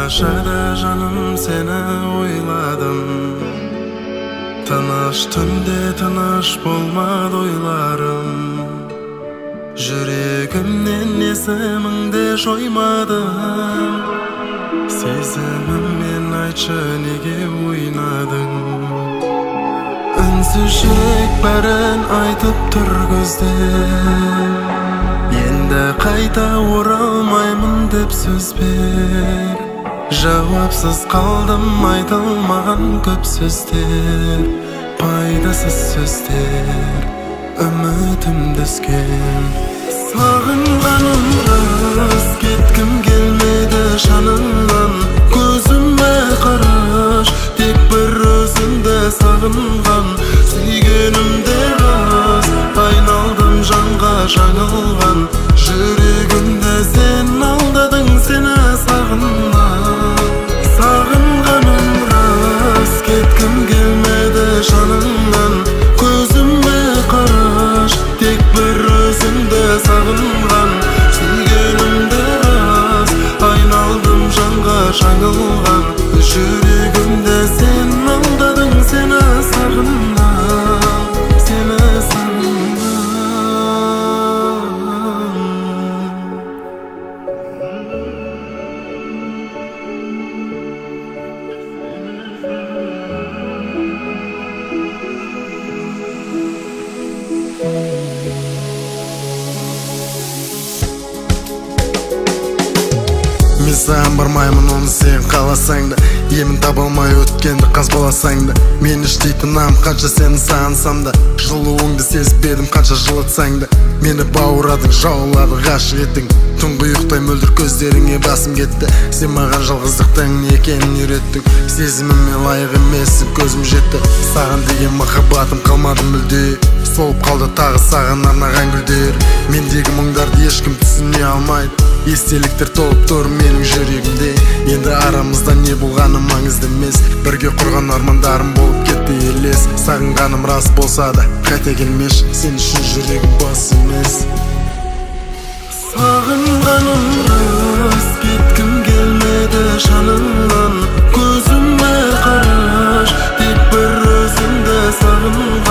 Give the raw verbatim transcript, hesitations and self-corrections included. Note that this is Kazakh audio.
Tamashada canım seni oyladım. Tыныш tünde tыныш bolmadı oylarım. Yüreğimden esimingde şoymadım. Sezimim men aytçı nege oynadın. Ünsüz yürek bären aytıp tur gözler. Endi qayta oralmaymın dep söz ber. Javapsız kaldım aytılmagan köp sözler. Paydasız sözler ümitim düşken. Sağınganym ras ketkim gelmedi şanından. Gözüme karaş tek bir özünde sağıngan. Suygenimde ras aynaldım canga жаңылган. Yüreğimde sen aldadың seni sağıngan. Sağınganym ras ketkim gelmedi şanından. Gözüme karaş tek bir özünde sağıngan. Suygenimde ras aynaldım canga жаңылган. Yüreğimde sen aldadың seni sağıngan. Seni sağıngan. Мен саған бармаймын, оны сен қаласаң да. Емін табалмай өткенді қазбаласаң да. Мен іштейтінам қанша сені сағынсам да. Жылуыңды сезбедім қанша жылатсаң да. Мені бауырадың, жаулады, ғашық еттің. Түнгі ұйықтай мөлдір көздеріңе басым кетті. Сен маған жалғыздықтың не екенін үйреттің. Сезіміме лайық емессің, көзім жетті. Саған деген махаббатым қалмады мүлде. Солып қалды тағы саған арнаған гүлдер. Мендегі мұңдарды ешкім түсіне алмайды. Естеліктер толып тұр менің жүрегімде. Енді арамызда не болғаны маңызды емес. Бірге құрған армандарым болып кетті елес. Сағынғаным рас болса да қайта келмеш. Сен үшін жүрегім бос емес. Сағынғаным рас кеткім келмеді жаныңнан. Көзіме қараш тек бір өзіңді сағынған.